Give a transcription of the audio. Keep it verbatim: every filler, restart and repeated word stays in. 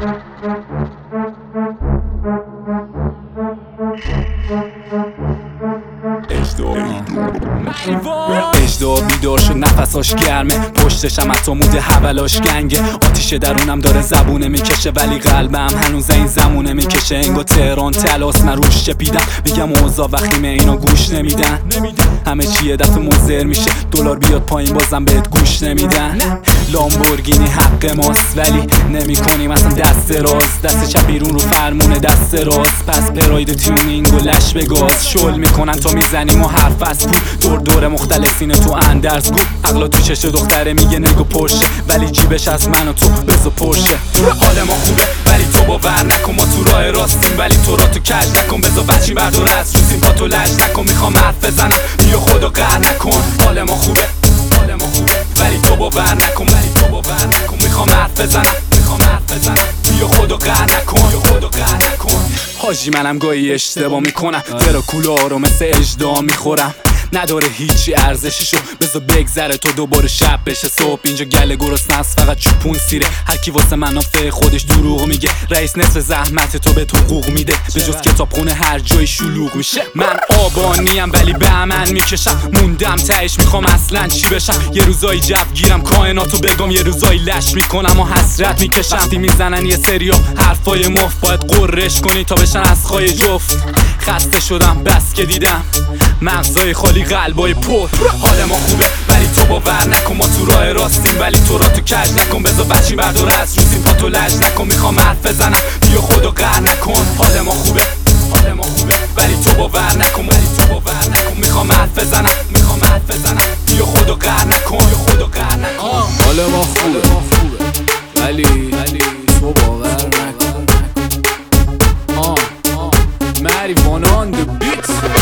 اجدا بیدار شد نفساش گرمه، پشتش هم حتی موده حولاش گنگه. آتیش درونم داره زبونه میکشه ولی قلبم هنوز این زمونه میکشه. انگار تهران تلاس من روش چپیدم، میگم اوضاع وقیمه اینا گوش نمیدن. همه چی یه دفعه مضر میشه، دلار بیاد پایین بازم بهت گوش نمیدن. لامبورگینی حق ماست ولی نمیکنیم اصلا دست راست، دست چپ بیرون رو فرمونه دست راست. پس پراید تیونینگ و لش به گاز شل میکنن تا میزنیم و حرف از بود دور دور مختلفینه تو اندرز گو. عقلا تو چشه دختره میگه نگو پرشه ولی جیبش از من و تو بزو پرشه. حال ما خوبه ولی تو باور نکن ما تو راه راستیم، ولی تو را تو کج نکن بزا بچی بردار از رو سیمپا تو لج نکن. میخوام حرف بزنم بیا خدا قهر نکن. حال ما خوبه حال ما خوبه ولی تو باور نکن ولی تو باور نکن. میخوام حرف بزنم میخوام حرف بزنم بیا خدا قهر نکن بیا خدا قهر نکن. حاجی منم گاهی اشتباه میکنم، دراکولا رو مثل اژدها میخورم. نداره هیچی ارزششو بذار بگذره تو دوباره شب بشه صبح. اینجا گله گرسنه است فقط چوپون سیره، هر کی واسه منافع خودش دروغ میگه. رئیس نصف زحمت تو به تو حقوق میده، به جز کتابخونه هر جای شلوغ میشه. من آبانیم ولی به عمل میکشم، موندم تهش میخوام اصلا چی بشم. یه روزایی جو گیرم کائناتو بگم، یه روزایی لش میکنم و حسرت میکشم. وقتی میزنن یه سریا حرفای مفت باید قرش کنی تا بشن از خای جفت. خسته شدم بس که دیدم مغزای خالی قلبای پر. حال ما خوبه ولی تو باور نکن ما تو راه راستیم، ولی تو را تو کج نکن بذار بچی بردار از رو سیمپا تو لج نکن. میخوام حرف بزنم بیا خدا قهر نکن. حال ما خوبه حال ما خوبه ولی تو باور نکن ولی تو باور نکن. میخوام حرف بزنم میخوام حرف بزنم بیا خدا قهر نکن بیا خدا قهر نکن. حال ما خوبه ولی ولی تو باور نکن. آه آه marijuana on the beat.